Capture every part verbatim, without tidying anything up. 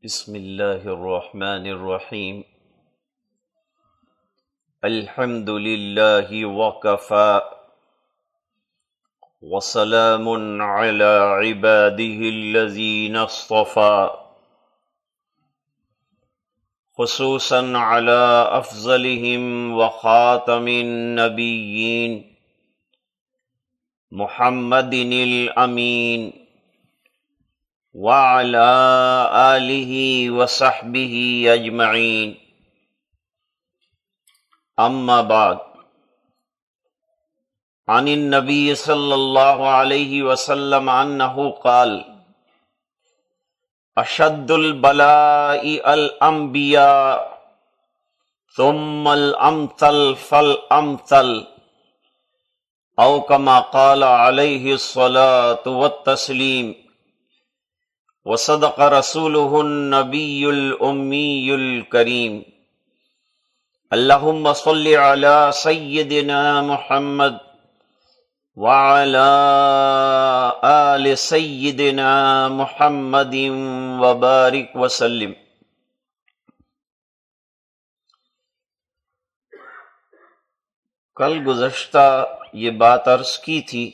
بسم اللہ الرحمن الرحیم الحمد للہ وکفی وسلام علی عباده الذین اصطفی خصوصا علی افضلهم وخاتم النبیین محمد الامین وعلى آلہ وصحبہ اجمعین اما بعد عن النبی صلی اللہ علیہ وسلم انہ قال اشد البلاء الانبیاء ثم الامثل فالامثل او کما قال علیہ الصلاة والتسلیم وصدق رسوله النبی الامی الکریم اللہم صل علی سیدنا محمد وعلی آل سیدنا محمد وبارک وسلم۔ کل گزشتہ یہ بات عرض کی تھی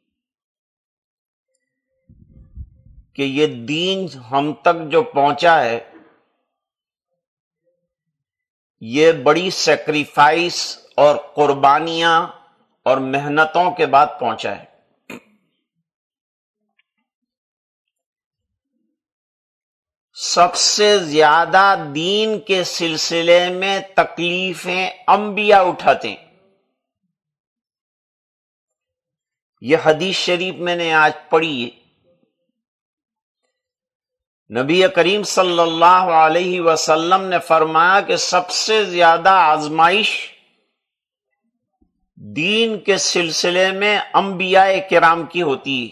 کہ یہ دین ہم تک جو پہنچا ہے یہ بڑی سیکریفائس اور قربانیاں اور محنتوں کے بعد پہنچا ہے۔ سب سے زیادہ دین کے سلسلے میں تکلیفیں انبیاء اٹھاتے ہیں۔ یہ حدیث شریف میں نے آج پڑھی ہے۔ نبی کریم صلی اللہ علیہ وسلم نے فرمایا کہ سب سے زیادہ آزمائش دین کے سلسلے میں انبیاء کرام کی ہوتی ہے،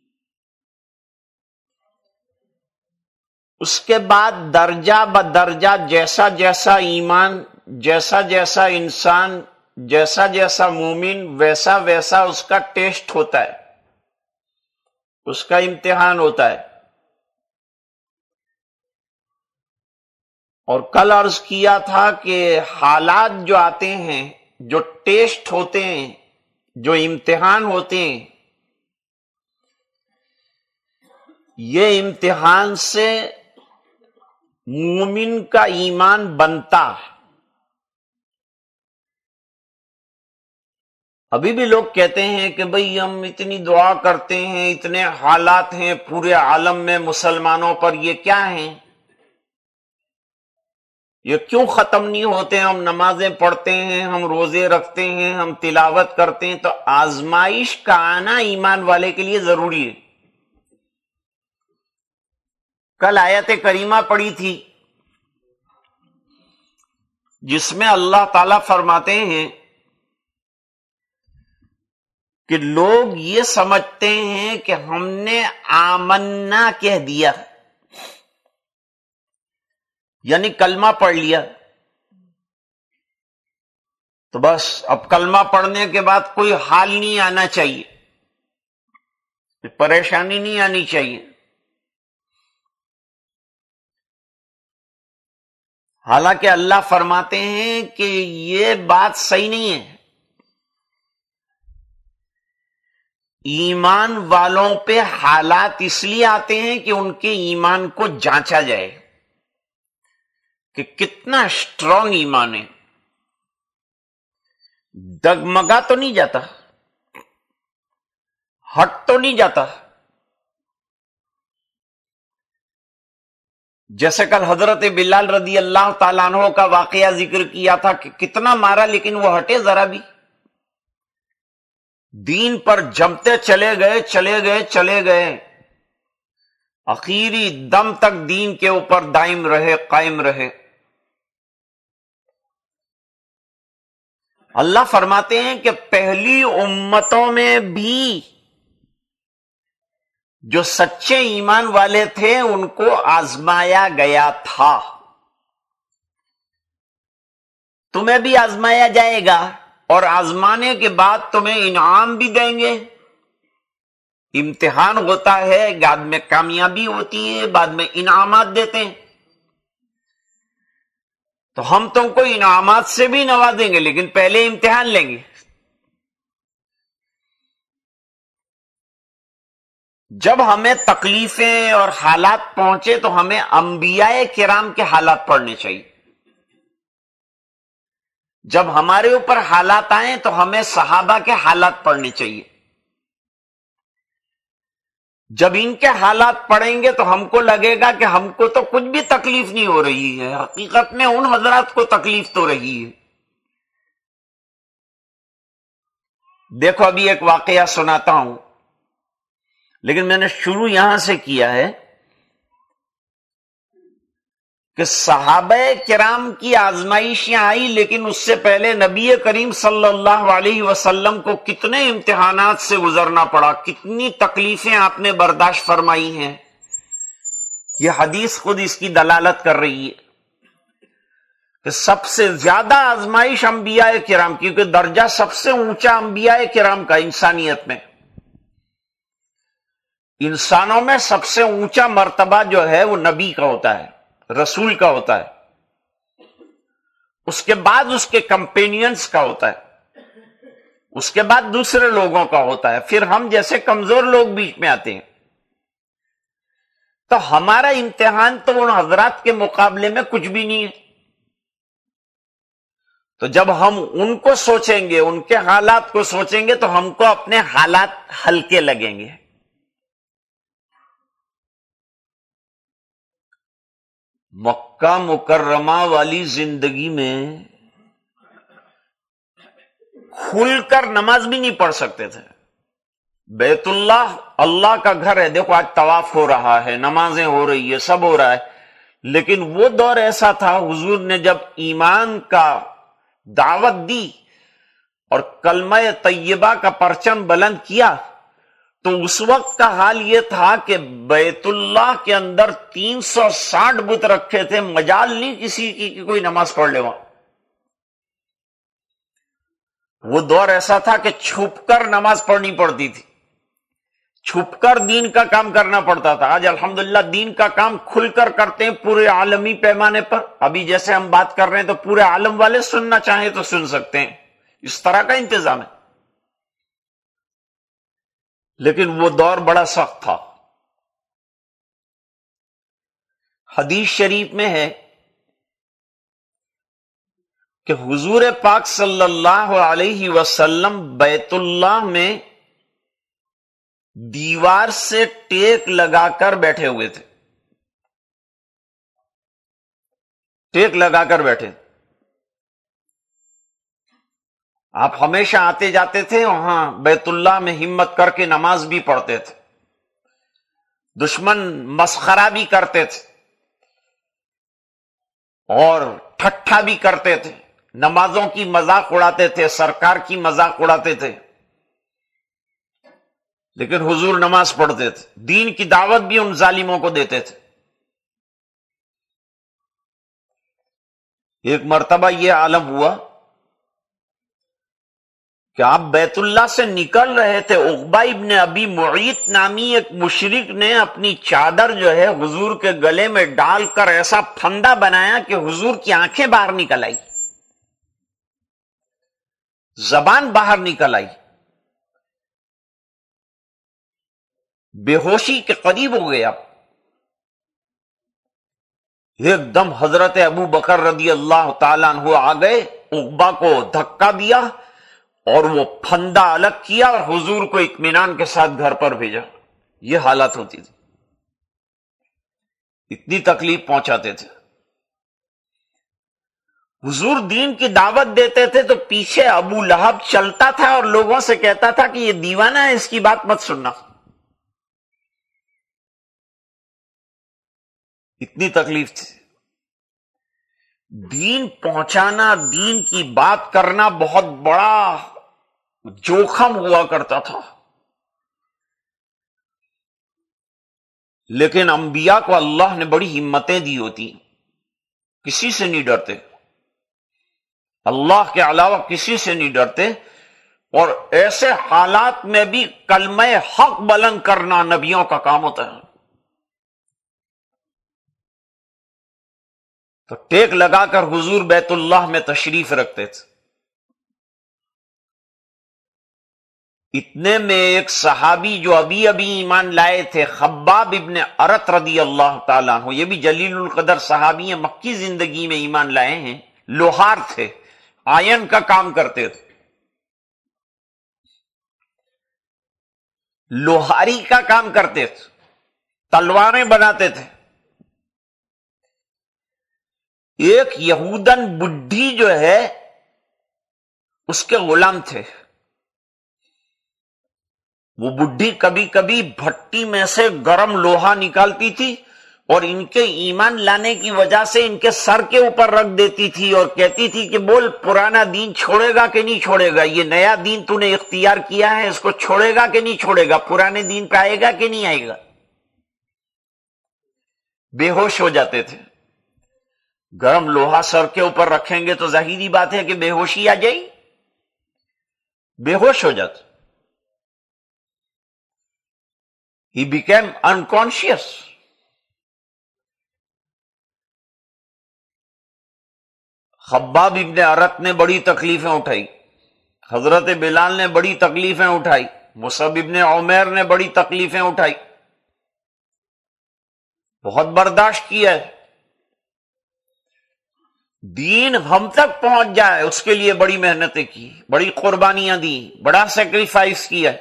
اس کے بعد درجہ بدرجہ جیسا جیسا ایمان، جیسا جیسا انسان، جیسا جیسا مومن، ویسا ویسا اس کا ٹیسٹ ہوتا ہے، اس کا امتحان ہوتا ہے۔ اور کل عرض کیا تھا کہ حالات جو آتے ہیں، جو ٹیسٹ ہوتے ہیں، جو امتحان ہوتے ہیں، یہ امتحان سے مومن کا ایمان بنتا ہے۔ ابھی بھی لوگ کہتے ہیں کہ بھئی ہم اتنی دعا کرتے ہیں، اتنے حالات ہیں پورے عالم میں مسلمانوں پر، یہ کیا ہیں؟ یہ کیوں ختم نہیں ہوتے؟ ہم نمازیں پڑھتے ہیں، ہم روزے رکھتے ہیں، ہم تلاوت کرتے ہیں، تو آزمائش کا آنا ایمان والے کے لیے ضروری ہے۔ کل آیت کریمہ پڑھی تھی جس میں اللہ تعالی فرماتے ہیں کہ لوگ یہ سمجھتے ہیں کہ ہم نے آمنا کہہ دیا، یعنی کلمہ پڑھ لیا تو بس اب کلمہ پڑھنے کے بعد کوئی حال نہیں آنا چاہیے، پریشانی نہیں آنی چاہیے۔ حالانکہ اللہ فرماتے ہیں کہ یہ بات صحیح نہیں ہے۔ ایمان والوں پہ حالات اس لیے آتے ہیں کہ ان کے ایمان کو جانچا جائے کہ کتنا اسٹرانگ ایمان ہے، ڈگمگا تو نہیں جاتا، ہٹ تو نہیں جاتا۔ جیسے کل حضرت بلال رضی اللہ تعالیٰ عنہ کا واقعہ ذکر کیا تھا کہ کتنا مارا لیکن وہ ہٹے ذرا بھی، دین پر جمتے چلے گئے چلے گئے چلے گئے، آخری دم تک دین کے اوپر دائم رہے، قائم رہے۔ اللہ فرماتے ہیں کہ پہلی امتوں میں بھی جو سچے ایمان والے تھے ان کو آزمایا گیا تھا، تمہیں بھی آزمایا جائے گا، اور آزمانے کے بعد تمہیں انعام بھی دیں گے۔ امتحان ہوتا ہے، بعد میں کامیابی ہوتی ہے، بعد میں انعامات دیتے ہیں۔ تو ہم تم کو انعامات سے بھی نوازیں گے لیکن پہلے امتحان لیں گے. جب ہمیں تکلیفیں اور حالات پہنچے تو ہمیں انبیاء کرام کے حالات پڑھنے چاہیے. جب ہمارے اوپر حالات آئیں تو ہمیں صحابہ کے حالات پڑھنے چاہیے. جب ان کے حالات پڑھیں گے تو ہم کو لگے گا کہ ہم کو تو کچھ بھی تکلیف نہیں ہو رہی ہے، حقیقت میں ان حضرات کو تکلیف تو رہی ہے. دیکھو ابھی ایک واقعہ سناتا ہوں، لیکن میں نے شروع یہاں سے کیا ہے کہ صحابہ کرام کی آزمائشیں آئی، لیکن اس سے پہلے نبی کریم صلی اللہ علیہ وسلم کو کتنے امتحانات سے گزرنا پڑا، کتنی تکلیفیں آپ نے برداشت فرمائی ہیں. یہ حدیث خود اس کی دلالت کر رہی ہے کہ سب سے زیادہ آزمائش انبیاء کرام، کیونکہ درجہ سب سے اونچا انبیاء کرام کا انسانیت میں، انسانوں میں سب سے اونچا مرتبہ جو ہے وہ نبی کا ہوتا ہے، رسول کا ہوتا ہے. اس کے بعد اس کے کمپینینز کا ہوتا ہے، اس کے بعد دوسرے لوگوں کا ہوتا ہے، پھر ہم جیسے کمزور لوگ بیچ میں آتے ہیں. تو ہمارا امتحان تو ان حضرات کے مقابلے میں کچھ بھی نہیں ہے. تو جب ہم ان کو سوچیں گے، ان کے حالات کو سوچیں گے تو ہم کو اپنے حالات ہلکے لگیں گے. مکہ مکرمہ والی زندگی میں کھل کر نماز بھی نہیں پڑھ سکتے تھے. بیت اللہ اللہ کا گھر ہے، دیکھو آج طواف ہو رہا ہے، نمازیں ہو رہی ہے، سب ہو رہا ہے، لیکن وہ دور ایسا تھا حضور نے جب ایمان کا دعوت دی اور کلمہ طیبہ کا پرچم بلند کیا تو اس وقت کا حال یہ تھا کہ بیت اللہ کے اندر تین سو ساٹھ بت رکھے تھے، مجال نہیں کسی کی کہ کوئی نماز پڑھ لے وہاں. وہ دور ایسا تھا کہ چھپ کر نماز پڑھنی پڑتی تھی، چھپ کر دین کا کام کرنا پڑتا تھا. آج الحمدللہ دین کا کام کھل کر کرتے ہیں پورے عالمی پیمانے پر. ابھی جیسے ہم بات کر رہے ہیں تو پورے عالم والے سننا چاہیں تو سن سکتے ہیں، اس طرح کا انتظام ہے. لیکن وہ دور بڑا سخت تھا. حدیث شریف میں ہے کہ حضور پاک صلی اللہ علیہ وسلم بیت اللہ میں دیوار سے ٹیک لگا کر بیٹھے ہوئے تھے، ٹیک لگا کر بیٹھے. آپ ہمیشہ آتے جاتے تھے وہاں بیت اللہ میں، ہمت کر کے نماز بھی پڑھتے تھے. دشمن مسخرہ بھی کرتے تھے اور ٹھٹھا بھی کرتے تھے، نمازوں کی مذاق اڑاتے تھے، سرکار کی مذاق اڑاتے تھے، لیکن حضور نماز پڑھتے تھے، دین کی دعوت بھی ان ظالموں کو دیتے تھے. ایک مرتبہ یہ عالم ہوا کہ آپ بیت اللہ سے نکل رہے تھے، عقبہ ابن ابی معیط نامی ایک مشرک نے اپنی چادر جو ہے حضور کے گلے میں ڈال کر ایسا پھندا بنایا کہ حضور کی آنکھیں باہر نکل آئی، زبان باہر نکل آئی، بے ہوشی کے قریب ہو گیا. ایک دم حضرت ابو بکر رضی اللہ تعالیٰ عنہ آ گئے، عقبہ کو دھکا دیا اور وہ پھندا الگ کیا اور حضور کو اطمینان کے ساتھ گھر پر بھیجا. یہ حالت ہوتی تھی، اتنی تکلیف پہنچاتے تھے. حضور دین کی دعوت دیتے تھے تو پیچھے ابو لہب چلتا تھا اور لوگوں سے کہتا تھا کہ یہ دیوانہ ہے، اس کی بات مت سننا. اتنی تکلیف تھی. دین پہنچانا، دین کی بات کرنا بہت بڑا جوخم ہوا کرتا تھا. لیکن انبیاء کو اللہ نے بڑی ہمتیں دی ہوتی، کسی سے نہیں ڈرتے، اللہ کے علاوہ کسی سے نہیں ڈرتے، اور ایسے حالات میں بھی کلمہ حق بلند کرنا نبیوں کا کام ہوتا ہے. تو ٹیک لگا کر حضور بیت اللہ میں تشریف رکھتے تھے. اتنے میں ایک صحابی جو ابھی ابھی ایمان لائے تھے، خباب ابن ارت رضی اللہ تعالیٰ عنہ، یہ بھی جلیل القدر صحابی ہیں، مکی زندگی میں ایمان لائے ہیں، لوہار تھے، آئرن کا کام کرتے تھے، لوہاری کا کام کرتے تھے، تلواریں بناتے تھے. ایک یہودن بڈھی جو ہے اس کے غلام تھے. وہ بڈھی کبھی کبھی بھٹی میں سے گرم لوہا نکالتی تھی اور ان کے ایمان لانے کی وجہ سے ان کے سر کے اوپر رکھ دیتی تھی اور کہتی تھی کہ بول پرانا دین چھوڑے گا کہ نہیں چھوڑے گا، یہ نیا دین تو نے اختیار کیا ہے، اس کو چھوڑے گا کہ نہیں چھوڑے گا، پرانے دین پہ آئے گا کہ نہیں آئے گا. بے ہوش ہو جاتے تھے. گرم لوہا سر کے اوپر رکھیں گے تو ظاہری بات ہے کہ بے ہوشی آ جائے، بے ہوش ہو جاتے. He became unconscious. خباب ابن ارت نے بڑی تکلیفیں اٹھائی، حضرت بلال نے بڑی تکلیفیں اٹھائی، مصعب ابن عمیر نے بڑی تکلیفیں اٹھائی، بہت برداشت کیا ہے. دین ہم تک پہنچ جائے اس کے لیے بڑی محنتیں کی، بڑی قربانیاں دی، بڑا سیکریفائس کیا.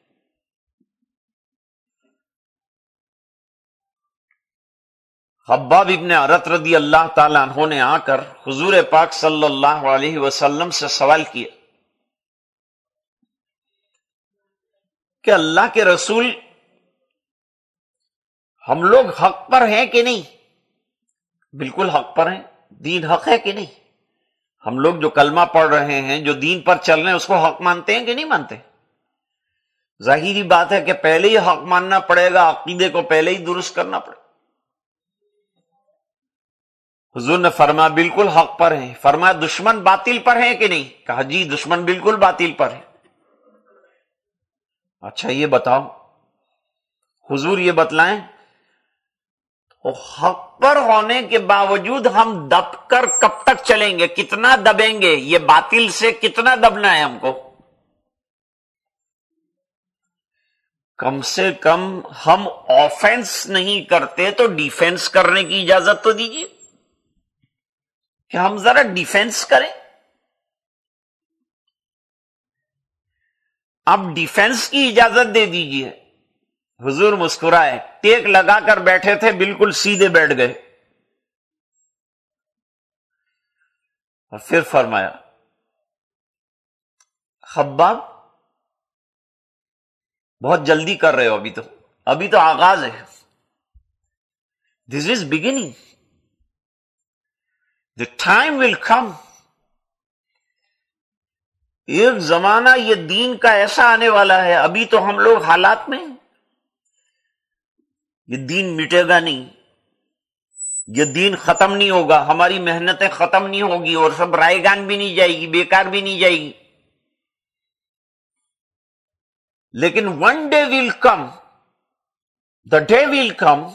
خباب ابن ارت رضی اللہ تعالیٰ عنہ نے آ کر حضور پاک صلی اللہ علیہ وسلم سے سوال کیا کہ اللہ کے رسول، ہم لوگ حق پر ہیں کہ نہیں؟ بالکل حق پر ہیں. دین حق ہے کہ نہیں؟ ہم لوگ جو کلمہ پڑھ رہے ہیں، جو دین پر چل رہے ہیں، اس کو حق مانتے ہیں کہ نہیں مانتے؟ ظاہری بات ہے کہ پہلے ہی حق ماننا پڑے گا، عقیدے کو پہلے ہی درست کرنا پڑے گا. حضور نے فرمایا بالکل حق پر ہیں. فرمایا دشمن باطل پر ہیں کہ نہیں؟ کہا جی دشمن بالکل باطل پر ہے. اچھا یہ بتاؤ حضور، یہ بتلائیں حق پر ہونے کے باوجود ہم دب کر کب تک چلیں گے؟ کتنا دبیں گے؟ یہ باطل سے کتنا دبنا ہے ہم کو؟ کم سے کم ہم آفینس نہیں کرتے تو ڈیفینس کرنے کی اجازت تو دیجیے کہ ہم ذرا ڈیفینس کریں. اب ڈیفینس کی اجازت دے دیجیے. حضور مسکرائے، ٹیک لگا کر بیٹھے تھے، بالکل سیدھے بیٹھ گئے اور پھر فرمایا خباب بہت جلدی کر رہے ہو، ابھی تو ابھی تو آغاز ہے. This is beginning. The time will come. ایک زمانہ یہ دین کا ایسا آنے والا ہے، ابھی تو ہم لوگ حالات میں، یہ دین مٹے گا نہیں، یہ دین ختم نہیں ہوگا، ہماری محنتیں ختم نہیں ہوگی اور سب رائے گان بھی نہیں جائے گی، بیکار بھی نہیں جائے گی. لیکن one day will come, the day will come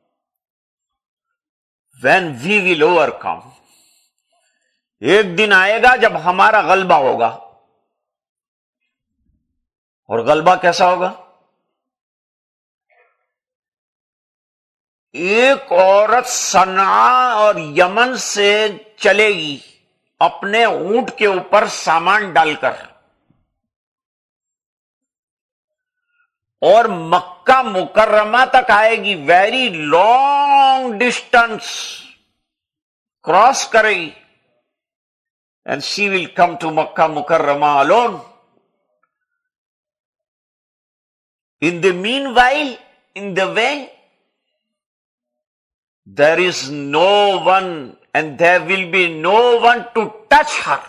when we will overcome. ایک دن آئے گا جب ہمارا غلبہ ہوگا. اور غلبہ کیسا ہوگا؟ ایک عورت صنعاء اور یمن سے چلے گی اپنے اونٹ کے اوپر سامان ڈال کر اور مکہ مکرمہ تک آئے گی، ویری لانگ ڈسٹینس کراس کرے گی. And she will come to Makkah Mukarramah alone. In the meanwhile, in the way, there is no one and there will be no one to touch her.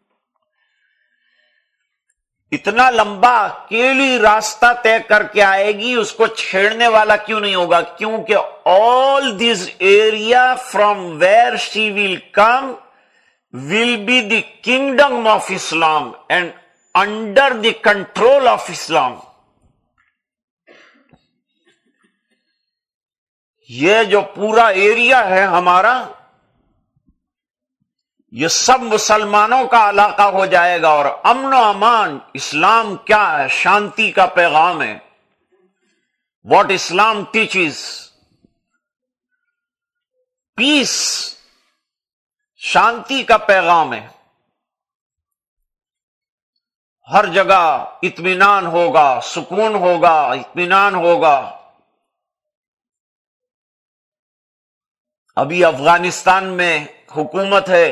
اتنا لمبا اکیلی راستہ طے کر کے آئے گی، اس کو چھیڑنے والا کیوں نہیں ہوگا؟ کیونکہ all this area from where she will come will be the kingdom of Islam and under the control of Islam. یہ جو پورا ایریا ہے ہمارا، یہ سب مسلمانوں کا علاقہ ہو جائے گا، اور امن و امان، اسلام کیا ہے؟ شانتی کا پیغام ہے. واٹ اسلام ٹیچز، پیس، شانتی کا پیغام ہے. ہر جگہ اطمینان ہوگا، سکون ہوگا، اطمینان ہوگا. ابھی افغانستان میں حکومت ہے،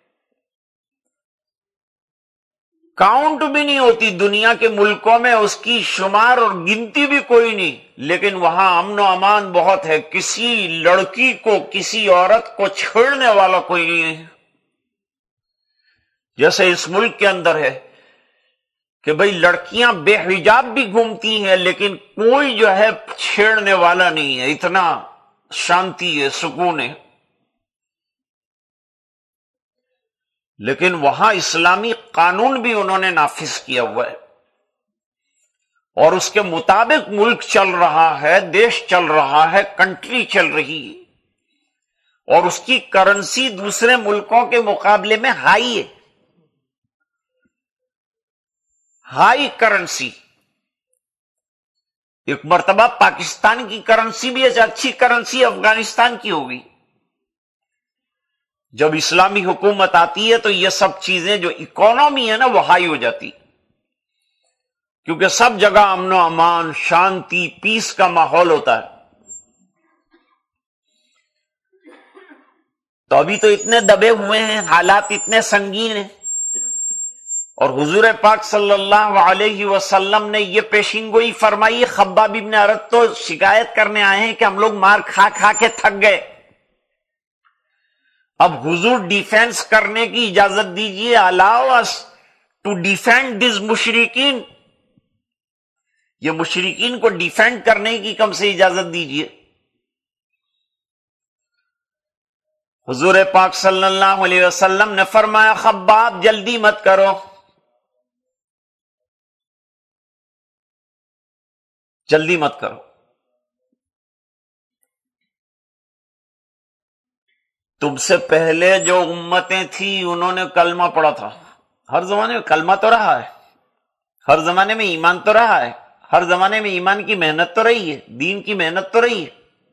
کاؤنٹ بھی نہیں ہوتی دنیا کے ملکوں میں، اس کی شمار اور گنتی بھی کوئی نہیں، لیکن وہاں امن و امان بہت ہے. کسی لڑکی کو، کسی عورت کو چھیڑنے والا کوئی نہیں ہے. جیسے اس ملک کے اندر ہے کہ بھئی لڑکیاں بے حجاب بھی گھومتی ہیں، لیکن کوئی جو ہے چھیڑنے والا نہیں ہے. اتنا شانتی ہے، سکون ہے. لیکن وہاں اسلامی قانون بھی انہوں نے نافذ کیا ہوا ہے، اور اس کے مطابق ملک چل رہا ہے، دیش چل رہا ہے، کنٹری چل رہی ہے، اور اس کی کرنسی دوسرے ملکوں کے مقابلے میں ہائی ہے. High currency. ایک مرتبہ پاکستان کی کرنسی بھی اچھی کرنسی افغانستان کی ہوگی. جب اسلامی حکومت آتی ہے تو یہ سب چیزیں جو اکانومی ہے نا وہ ہائی ہو جاتی، کیونکہ سب جگہ امن و امان، شانتی، پیس کا ماحول ہوتا ہے. تو ابھی تو اتنے دبے ہوئے ہیں، حالات اتنے سنگین ہیں، اور حضور پاک صلی اللہ علیہ وسلم نے یہ پیشین گوئی فرمائی. خباب ابن ارت تو شکایت کرنے آئے ہیں کہ ہم لوگ مار کھا کھا کے تھک گئے، اب حضور ڈیفینس کرنے کی اجازت دیجیے. الاؤ اس ٹو ڈیفینڈ دس مشرکین، یہ مشرکین کو ڈیفینڈ کرنے کی کم سے اجازت دیجیے. حضور پاک صلی اللہ علیہ وسلم نے فرمایا خباب جلدی مت کرو، جلدی مت کرو. تم سے پہلے جو امتیں تھیں انہوں نے کلمہ پڑھا تھا. ہر زمانے میں کلمہ تو رہا ہے، ہر زمانے میں ایمان تو رہا ہے، ہر زمانے میں ایمان کی محنت تو رہی ہے، دین کی محنت تو رہی ہے.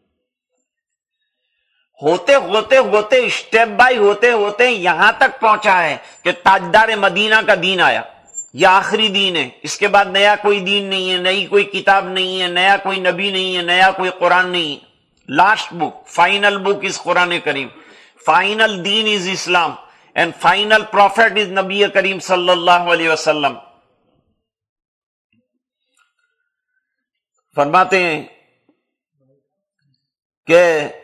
ہوتے ہوتے ہوتے اسٹیپ بائی ہوتے ہوتے یہاں تک پہنچا ہے کہ تاجدار مدینہ کا دین آیا. یہ آخری دین ہے، اس کے بعد نیا کوئی دین نہیں ہے، نئی کوئی کتاب نہیں ہے، نیا کوئی نبی نہیں ہے، نیا کوئی قرآن نہیں ہے. Last book, final book is Quran Kareem. Final دین is Islam, and final prophet is نبی کریم صلی اللہ علیہ وسلم. فرماتے ہیں کہ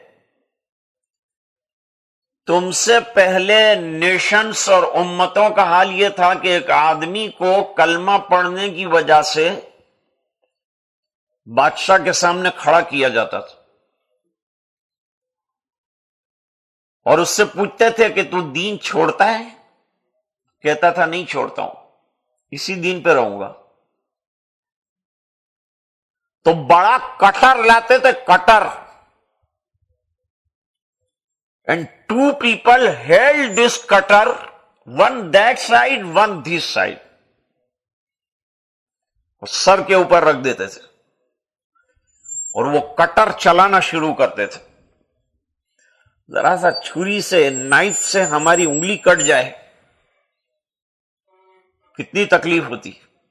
تم سے پہلے نیشنز اور امتوں کا حال یہ تھا کہ ایک آدمی کو کلمہ پڑھنے کی وجہ سے بادشاہ کے سامنے کھڑا کیا جاتا تھا، اور اس سے پوچھتے تھے کہ تو دین چھوڑتا ہے؟ کہتا تھا نہیں چھوڑتا ہوں، اسی دین پہ رہوں گا. تو بڑا کٹر لاتے تھے، کٹر. And two people held this cutter, one that side, one this side. اور سر کے اوپر رکھ دیتے تھے اور وہ کٹر چلانا شروع کرتے تھے. ذرا سا چھری سے، نائف سے ہماری انگلی کٹ جائے کتنی تکلیف ہوتی.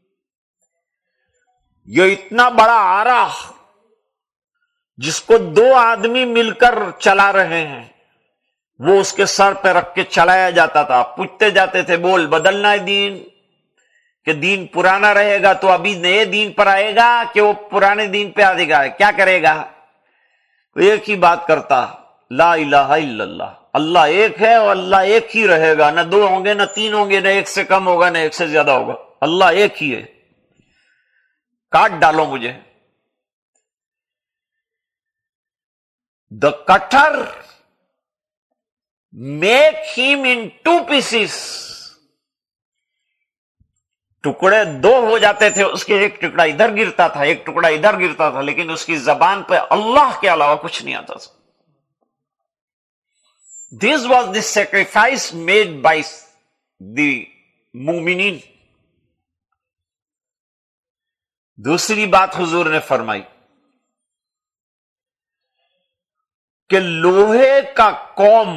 یہ اتنا بڑا آرا جس کو دو آدمی مل کر چلا رہے ہیں، وہ اس کے سر پہ رکھ کے چلایا جاتا تھا. پوچھتے جاتے تھے بول بدلنا ہے دین، کہ دین پرانا رہے گا تو ابھی نئے دین پر آئے گا کہ وہ پرانے دین پہ آئے گا، کیا کرے گا؟ ایک ہی بات کرتا، لا الہ الا اللہ، اللہ ایک ہے اور اللہ ایک ہی رہے گا، نہ دو ہوں گے، نہ تین ہوں گے، نہ ایک سے کم ہوگا، نہ ایک سے زیادہ ہوگا، اللہ ایک ہی ہے. کاٹ ڈالو مجھے. The cutter make him in two pieces. ٹکڑے دو ہو جاتے تھے، اس کے ایک ٹکڑا ادھر گرتا تھا، ایک ٹکڑا ادھر گرتا تھا، لیکن اس کی زبان پہ اللہ کے علاوہ کچھ نہیں آتا تھا. This was the sacrifice made by the مومنین. دوسری بات حضور نے فرمائی کہ لوہے کا قوم،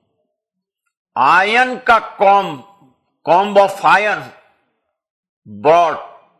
آئرن کا قوم، کومب آف آئرن براڈ،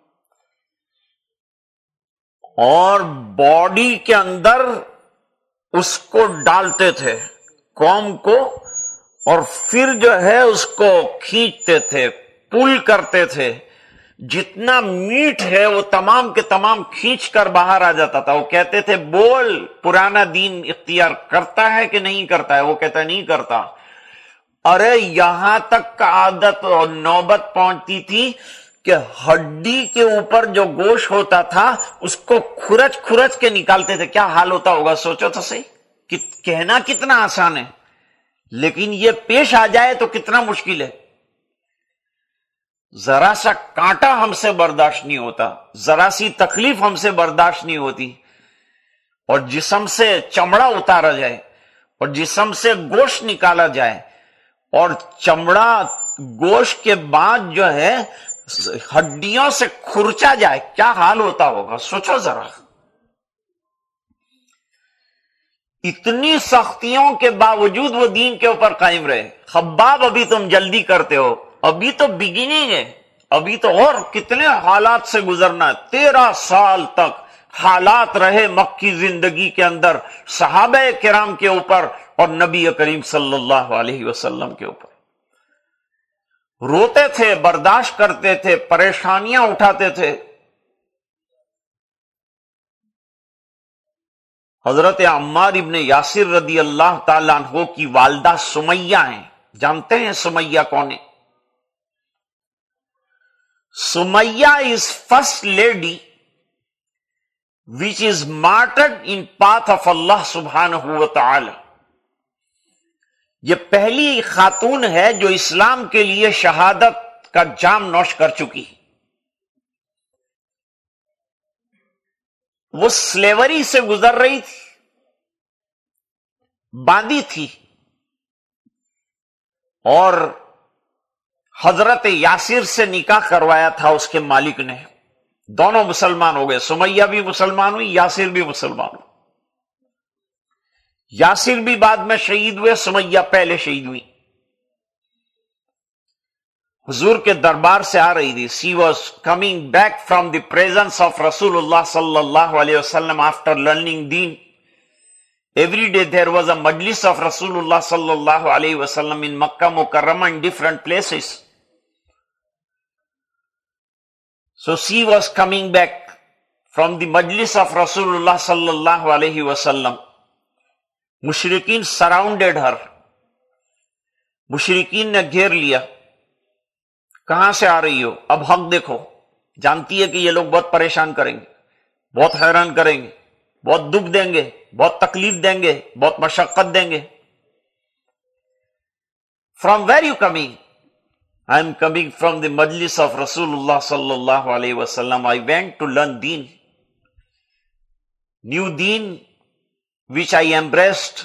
اور باڈی کے اندر اس کو ڈالتے تھے قوم کو، اور پھر جو ہے اس کو کھینچتے تھے، پل کرتے تھے. جتنا میٹ ہے وہ تمام کے تمام کھینچ کر باہر آ جاتا تھا. وہ کہتے تھے بول پرانا دین اختیار کرتا ہے کہ نہیں کرتا ہے؟ وہ کہتا ہے نہیں کرتا. ارے یہاں تک کا عادت اور نوبت پہنچتی تھی کہ ہڈی کے اوپر جو گوشت ہوتا تھا اس کو کھرچ کھرچ کے نکالتے تھے. کیا حال ہوتا ہوگا سوچو تو صحیح. کہ کہنا کتنا آسان ہے لیکن یہ پیش آ جائے تو کتنا مشکل ہے. ذرا سا کانٹا ہم سے برداشت نہیں ہوتا، ذرا سی تکلیف ہم سے برداشت نہیں ہوتی، اور جسم سے چمڑا اتارا جائے اور جسم سے گوشت نکالا جائے اور چمڑا گوشت کے بعد جو ہے ہڈیوں سے کھرچا جائے، کیا حال ہوتا ہوگا سوچو ذرا. اتنی سختیوں کے باوجود وہ دین کے اوپر قائم رہے. خباب ابھی تم جلدی کرتے ہو، ابھی تو بگننگ ہے، ابھی تو اور کتنے حالات سے گزرنا ہے. تیرہ سال تک حالات رہے مکی زندگی کے اندر صحابہ کرام کے اوپر اور نبی کریم صلی اللہ علیہ وسلم کے اوپر. روتے تھے، برداشت کرتے تھے، پریشانیاں اٹھاتے تھے. حضرت عمار ابن یاسر رضی اللہ تعالیٰ عنہ کی والدہ سمیہ ہیں. جانتے ہیں سمیہ کون ہے؟ Sumayyah is first lady which is martyred in path of Allah subhanahu wa ta'ala. یہ پہلی خاتون ہے جو اسلام کے لیے شہادت کا جام نوش کر چکی. وہ سلیوری سے گزر رہی تھی، باندھی تھی، اور حضرت یاسر سے نکاح کروایا تھا اس کے مالک نے. دونوں مسلمان ہو گئے، سمیہ بھی مسلمان ہوئی، یاسر بھی مسلمان ہوئی. یاسر بھی بعد میں شہید ہوئے، سمیہ پہلے شہید ہوئی. حضور کے دربار سے آ رہی تھی. she was coming back from the presence of رسول اللہ صلی اللہ علیہ وسلم after learning deen. Every day there was a majlis of رسول اللہ صلی اللہ علیہ وسلم in Makkah Mukarramah in different places. So she was coming back from the majlis of رسول اللہ صلی اللہ علیہ وسلم. مشرکین سراؤنڈیڈ ہر، مشرکین نے گھیر لیا. کہاں سے آ رہی ہو؟ اب حق دیکھو. جانتی ہے کہ یہ لوگ بہت پریشان کریں گے، بہت حیران کریں گے، بہت دکھ دیں گے، بہت تکلیف دیں گے، بہت مشقت دیں گے. From where you coming? I am coming from the majlis of Rasulullah sallallahu alayhi wa sallam. I went to learn deen. New deen which I embraced.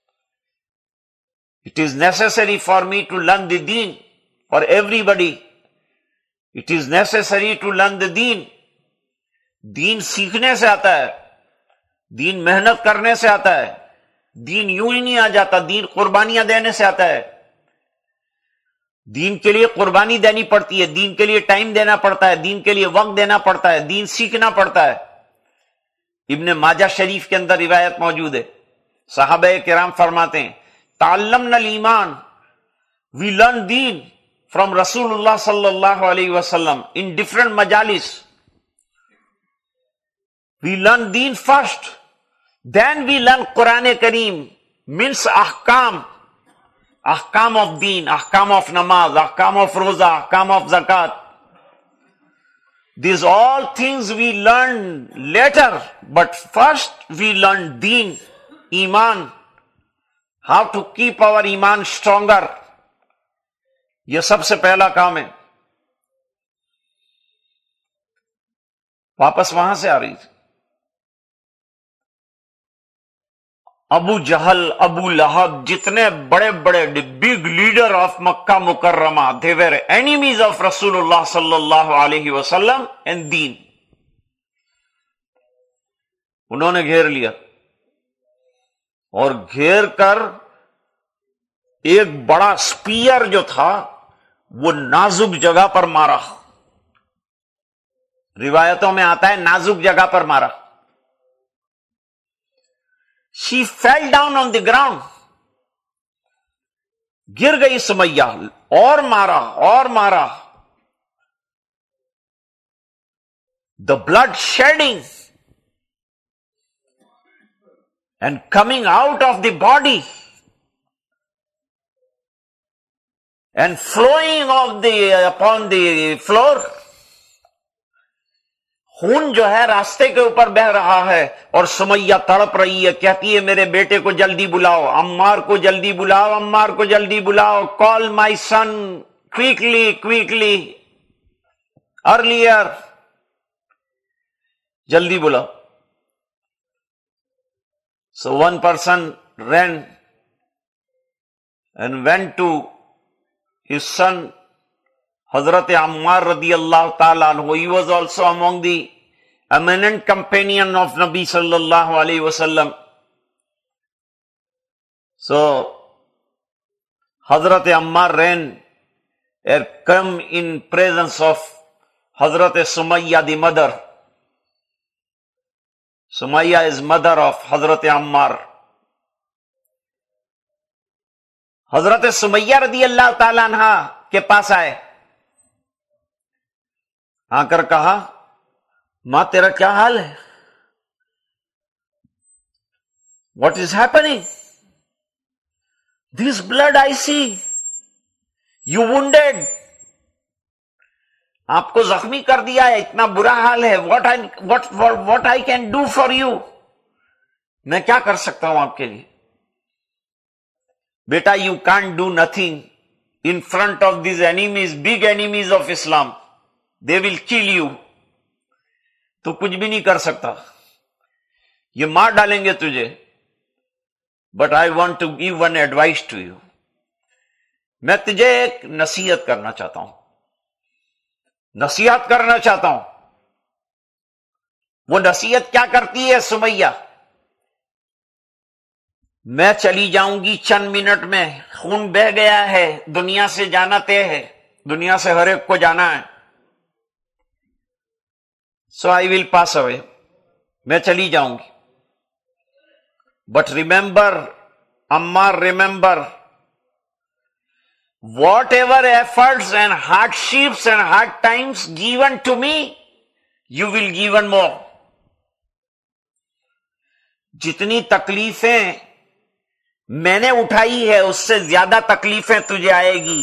It is necessary for me to learn the deen. For everybody, it is necessary to learn the deen. دین سیکھنے سے آتا ہے، دین محنت کرنے سے آتا ہے، دین یوں ہی نہیں آ جاتا. دین قربانیاں دینے سے آتا ہے. دین کے لیے قربانی دینی پڑتی ہے، دین کے لیے ٹائم دینا پڑتا ہے، دین کے لیے وقت دینا پڑتا ہے، دین سیکھنا پڑتا ہے. ابن ماجہ شریف کے اندر روایت موجود ہے. صحابہ کرام فرماتے ہیں تعلمنا الایمان، we learn deen from Rasulullah sallallahu alayhi wa sallam in different majalis. We learn deen first, then we learn Quran Kareem, means ahkam, ahkam of deen, ahkam of namaz, ahkam of roza, ahkam of zakat. These all things we learn later, but first we learn deen, iman, how to keep our iman stronger. یہ سب سے پہلا کام ہے. واپس وہاں سے آ رہی تھی. ابو جہل, ابو لہب, جتنے بڑے بڑے بگ لیڈر آف مکہ مکرمہ, they were enemies of رسول اللہ صلی اللہ علیہ وسلم and دین. انہوں نے گھیر لیا اور گھیر کر ایک بڑا سپیئر جو تھا وہ نازک جگہ پر مارا. روایتوں میں آتا ہے نازک جگہ پر مارا. She fell down on the ground. گر گئی سمیہ, اور مارا اور مارا. The blood shedding and coming out of the body and flowing of the upon the floor. خون جو ہے راستے کے اوپر بہ رہا ہے اور سمیہ تڑپ رہی ہے, کہتی ہے میرے بیٹے کو جلدی بلاؤ, عمار کو جلدی بلاؤ, عمار کو جلدی بلاؤ, call my son quickly quickly earlier, جلدی بلاؤ. So one person ran and went to his son Hazrat Ammar radiyallahu ta'ala anhu. He was also among the eminent companion of Nabi sallallahu alayhi wasallam. So Hazrat Ammar ran and come in presence of Hazrat Sumayya, the mother. Sumayya is mother of Hazrat Ammar. Hazrat Sumayya radiyallahu ta'ala anha کے پاس آئے, آ کر کہا ماں تیرا کیا حال ہے؟ What is happening? This blood I see. You wounded. آپ کو زخمی کر دیا ہے, اتنا برا حال ہے. What I, what, what, what I can do for you? میں کیا کر سکتا ہوں آپ کے لیے؟ بیٹا, you can't do nothing in front of these enemies, big enemies of Islam. They will kill you. تو کچھ بھی نہیں کر سکتا, یہ مار ڈالیں گے تجھے. But I want to give one advice to you. میں تجھے ایک نصیحت کرنا چاہتا ہوں, نصیحت کرنا چاہتا ہوں. وہ نصیحت کیا کرتی ہے سمیہ؟ میں چلی جاؤں گی چند منٹ میں, خون بہ گیا ہے, دنیا سے جانا طے ہے, دنیا سے ہر ایک کو جانا ہے. So I will pass away. میں چلی جاؤں گی. But remember, Ammar, remember, whatever efforts and hardships and hard times given to me, you will given more. جتنی تکلیفیں میں نے اٹھائی ہے اس سے زیادہ تکلیفیں تجھے آئے گی,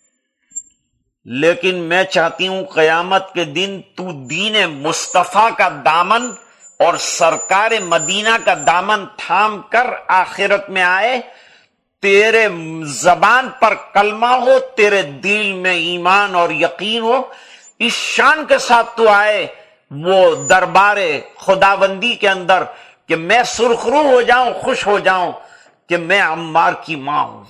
لیکن میں چاہتی ہوں قیامت کے دن تو دین مصطفیٰ کا دامن اور سرکار مدینہ کا دامن تھام کر آخرت میں آئے, تیرے زبان پر کلمہ ہو, تیرے دل میں ایمان اور یقین ہو, اس شان کے ساتھ تو آئے وہ دربار خداوندی کے اندر کہ میں سرخرو ہو جاؤں, خوش ہو جاؤں کہ میں عمار کی ماں ہوں.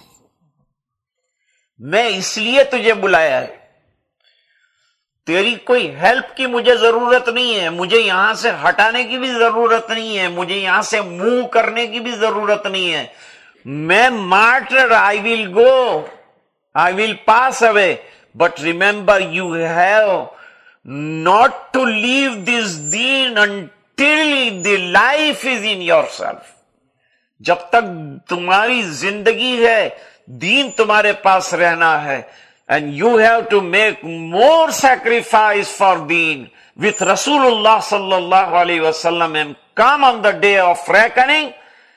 میں اس لیے تجھے بلایا ہے, تیری کوئی ہیلپ کی مجھے ضرورت نہیں ہے, مجھے یہاں سے ہٹانے کی بھی ضرورت نہیں ہے, مجھے یہاں سے موو کرنے کی بھی ضرورت نہیں ہے. میں martyr, I will go, I will pass away, but remember you have not to leave this deen until the life is in yourself. جب تک تمہاری زندگی ہے دین تمہارے پاس رہنا ہے. And you have to make more sacrifice for deen with Rasulullah sallallahu alayhi wasallam and come on the day of reckoning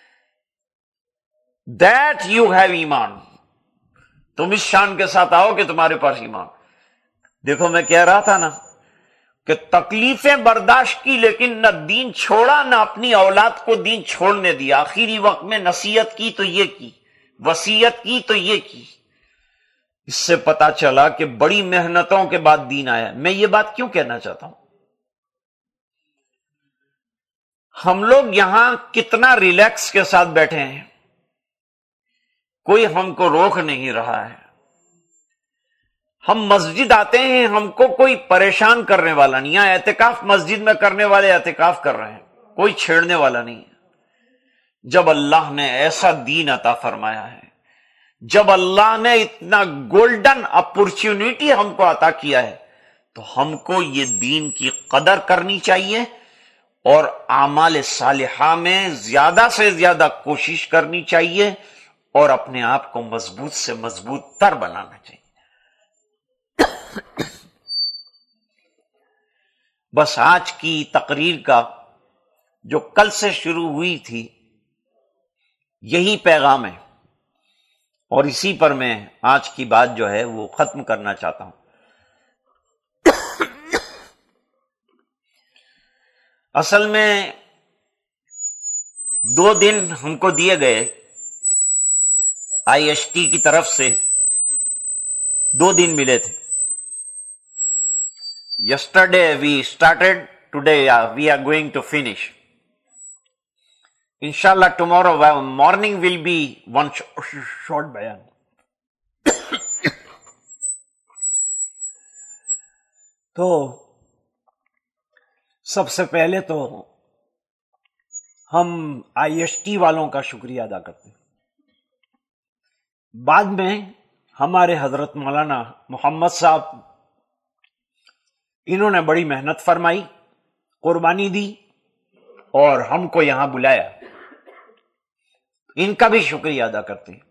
that you have iman. تم اس شان کے ساتھ آؤ کہ تمہارے پاس ایمان. دیکھو میں کہہ رہا تھا نا کہ تکلیفیں برداشت کی لیکن نہ دین چھوڑا نہ اپنی اولاد کو دین چھوڑنے دیا. آخری وقت میں نصیحت کی تو یہ کی, وصیت کی تو یہ کی. اس سے پتا چلا کہ بڑی محنتوں کے بعد دین آیا. میں یہ بات کیوں کہنا چاہتا ہوں؟ ہم لوگ یہاں کتنا ریلیکس کے ساتھ بیٹھے ہیں، کوئی ہم کو روک نہیں رہا ہے. ہم مسجد آتے ہیں، ہم کو کوئی پریشان کرنے والا نہیں. یہاں اعتکاف مسجد میں کرنے والے اعتکاف کر رہے ہیں، کوئی چھیڑنے والا نہیں ہے. جب اللہ نے ایسا دین عطا فرمایا ہے، جب اللہ نے اتنا گولڈن اپورچونٹی ہم کو عطا کیا ہے، تو ہم کو یہ دین کی قدر کرنی چاہیے اور اعمال صالحہ میں زیادہ سے زیادہ کوشش کرنی چاہیے اور اپنے آپ کو مضبوط سے مضبوط تر بنانا چاہیے. بس آج کی تقریر کا جو کل سے شروع ہوئی تھی یہی پیغام ہے، اور اسی پر میں آج کی بات جو ہے وہ ختم کرنا چاہتا ہوں. اصل میں دو دن ہم کو دیے گئے آئی ایس ٹی کی طرف سے، دو دن ملے تھے. Yesterday we started, today we are going to finish. انشاءاللہ tomorrow morning will be one short بیان. تو سب سے پہلے تو ہم آئی ایس ٹی والوں کا شکریہ ادا کرتے ہیں. بعد میں ہمارے حضرت مولانا محمد صاحب، انہوں نے بڑی محنت فرمائی، قربانی دی اور ہم کو یہاں بلایا. ان کا بھی شکریہ ادا کرتے ہیں.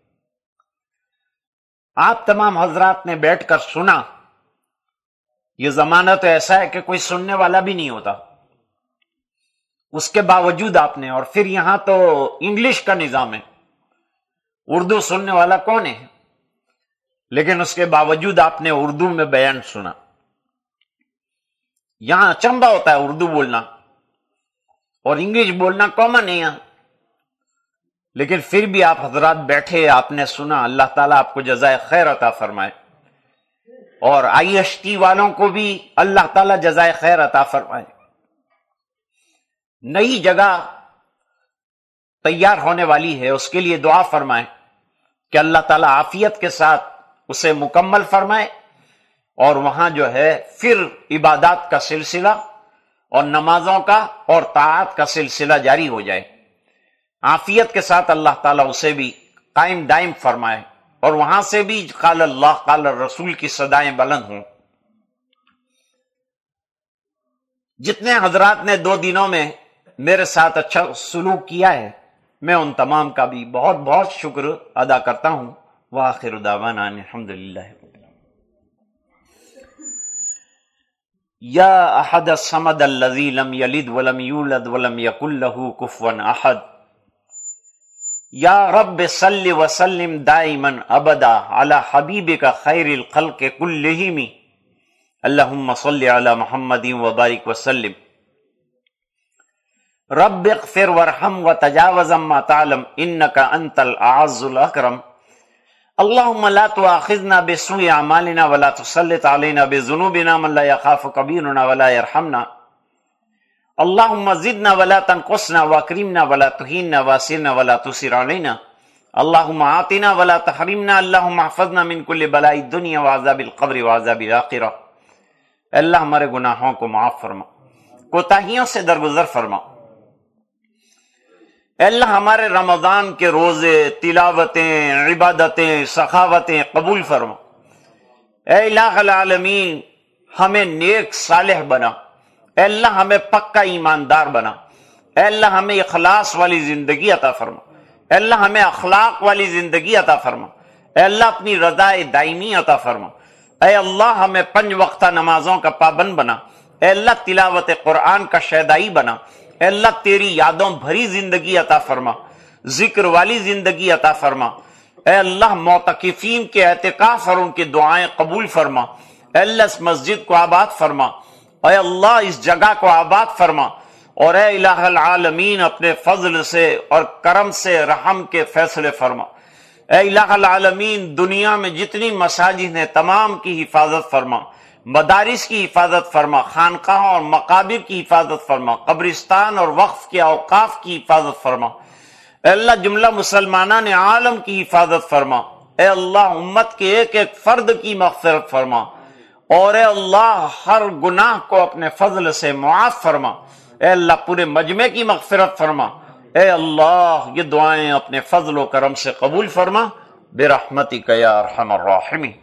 آپ تمام حضرات نے بیٹھ کر سنا. یہ زمانہ تو ایسا ہے کہ کوئی سننے والا بھی نہیں ہوتا، اس کے باوجود آپ نے، اور پھر یہاں تو انگلش کا نظام ہے، اردو سننے والا کون ہے؟ لیکن اس کے باوجود آپ نے اردو میں بیان سنا. یہاں اچنبھا ہوتا ہے اردو بولنا اور انگلش بولنا کامن ہے یہاں، لیکن پھر بھی آپ حضرات بیٹھے، آپ نے سنا. اللہ تعالیٰ آپ کو جزائے خیر عطا فرمائے، اور آئی ایس ٹی والوں کو بھی اللہ تعالیٰ جزائے خیر عطا فرمائے. نئی جگہ تیار ہونے والی ہے، اس کے لیے دعا فرمائیں کہ اللہ تعالیٰ عافیت کے ساتھ اسے مکمل فرمائے، اور وہاں جو ہے پھر عبادات کا سلسلہ اور نمازوں کا اور طاعات کا سلسلہ جاری ہو جائے. عافیت کے ساتھ اللہ تعالیٰ اسے بھی قائم دائم فرمائے، اور وہاں سے بھی قال اللہ قال الرسول کی صدائیں بلند ہوں. جتنے حضرات نے دو دنوں میں میرے ساتھ اچھا سلوک کیا ہے، میں ان تمام کا بھی بہت بہت شکر ادا کرتا ہوں. وآخر دعوانا الحمدللہ. یا احد الصمد الذی لم یلد ولم یولد ولم یکن له کفوا احد. یا رب صل وسلم دائما ابدا علی حبیبک خیر الخلق کلہم. اللہم صل علی محمد وبارک وسلم. رب اغفر وارحم وتجاوز عما تعلم انک انت الاعز الاکرم. اللہم لا تؤاخذنا بسوء اعمالنا ولا تسلط علینا بذنوبنا من لا یخافک بنا ولا یرحمنا. اللہم زدنا ولا تنقصنا واکرمنا ولا تہیننا واسرنا ولا تسر علینا. اللہم آتنا ولا تحرمنا. اللہم احفظنا من کل بلاء الدنیا وعذاب القبر وعذاب الآخرہ. اللہ ہمارے گناہوں کو معاف فرما، کوتاہیوں سے درگزر فرما. اے اللہ ہمارے رمضان کے روزے، تلاوتیں، عبادتیں، سخاوتیں قبول فرما. اے الہ العالمین ہمیں نیک صالح بنا. اے اللہ ہمیں پکا ایماندار بنا. اے اللہ ہمیں اخلاص والی زندگی عطا فرما. اے اللہ ہمیں اخلاق والی زندگی عطا فرما. اے اللہ اپنی رضا دائمی عطا فرما. اے اللہ ہمیں پنج وقتہ نمازوں کا پابند بنا. اے اللہ تلاوت قرآن کا شیدائی بنا. اے اللہ تیری یادوں بھری زندگی عطا فرما، ذکر والی زندگی عطا فرما. اے اللہ معتکفین کے اعتکاف اور ان کی دعائیں قبول فرما. اے اللہ اس مسجد کو آباد فرما. اے اللہ اس جگہ کو آباد فرما. اور اے الہ العالمین اپنے فضل سے اور کرم سے رحم کے فیصلے فرما. اے الہ العالمین دنیا میں جتنی مساجد ہیں تمام کی حفاظت فرما. مدارس کی حفاظت فرما، خانقاہوں اور مقابر کی حفاظت فرما، قبرستان اور وقف کے اوقاف کی حفاظت فرما۔ اے اللہ جملہ مسلمانان عالم کی حفاظت فرما۔ اے اللہ امت کے ایک ایک فرد کی مغفرت فرما، اور اے اللہ ہر گناہ کو اپنے فضل سے معاف فرما۔ اے اللہ پورے مجمع کی مغفرت فرما۔ اے اللہ یہ دعائیں اپنے فضل و کرم سے قبول فرما برحمتک یا ارحم الراحمین۔